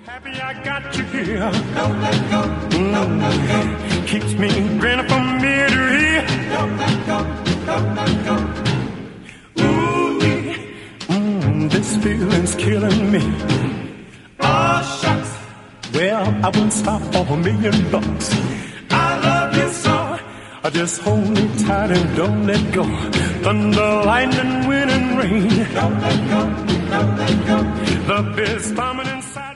Happy I got you here. Don't let go. Don't let go. Keeps me grinning from ear to ear. Don't let go. Don't let go. Ooh, this feeling's killing me. Oh, shucks. Well, I wouldn't stop for $1,000,000. I love you so. Just hold me tight and don't let go. Thunder, lightning, wind, and rain. Don't let go. Don't let go. The beer's bombing inside.